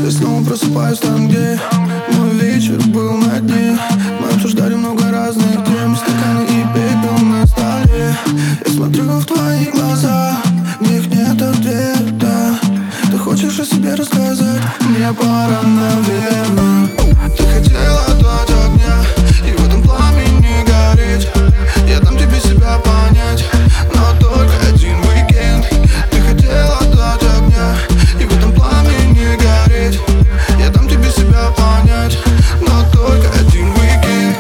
Я снова просыпаюсь там, где мой вечер был на дне. Мы обсуждали много разных тем, стаканы и пепел на столе. Я смотрю в твои глаза, в них нет ответа. Ты хочешь о себе рассказать? Мне пора, наверное. Ты хотела дать огня и в этом пламени гореть. Я дам тебе себя понять, но только один уикенд. Ты хотела дать огня и в этом пламени гореть. Я дам тебе себя понять, но только один уикенд.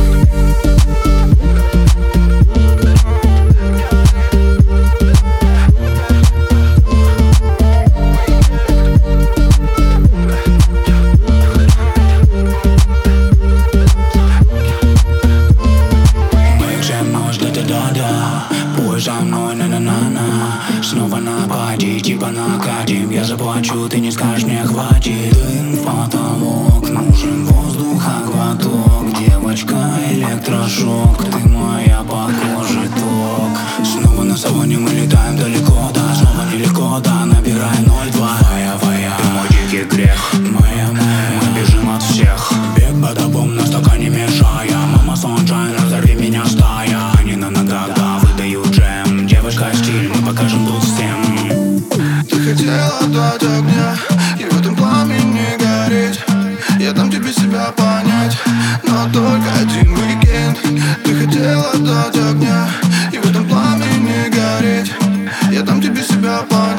Пой за мной, на-на-на-на. Снова на пати, типа накатим. Я заплачу, ты не скажешь, мне хватит. Дым в потолок, нужен воздуха глоток. Девочка, электрошок, ты моя по коже ток. Снова на салоне мы летаем далеко, да. Снова нелегко, да, набирай 0,2. Твоя, ты мой дикий грех. Моя, мы бежим от всех. Бег бадабом, на стакане мешая. Мама Сонджайн, разорви меня стая. Они на ногах, да, выдают джем. Девушка, стиль, мы покажем тут всем. Ты хотела дать огня и в этом пламени гореть. Я дам тебе себя понять, но только один уикенд. Ты хотела дать огня и в этом пламени гореть. Я дам тебе себя понять.